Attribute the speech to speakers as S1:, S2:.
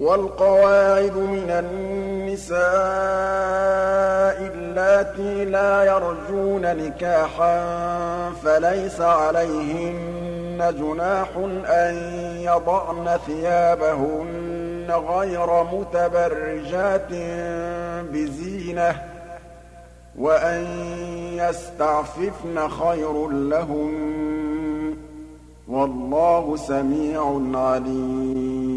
S1: وَالْقَوَاعِدُ مِنَ النِّسَاءِ اللَّاتِي لَا يَرْجُونَ نِكَاحًا فَلَيْسَ عَلَيْهِنَّ جُنَاحٌ أَن يَضَعْنَ ثِيَابَهُنَّ غَيْرَ مُتَبَرِّجَاتٍ بِزِينَةٍ ۖ وَأَن يَسْتَعْفِفْنَ خَيْرٌ لَّهُنَّ ۗ وَاللَّهُ سَمِيعٌ عَلِيمٌ.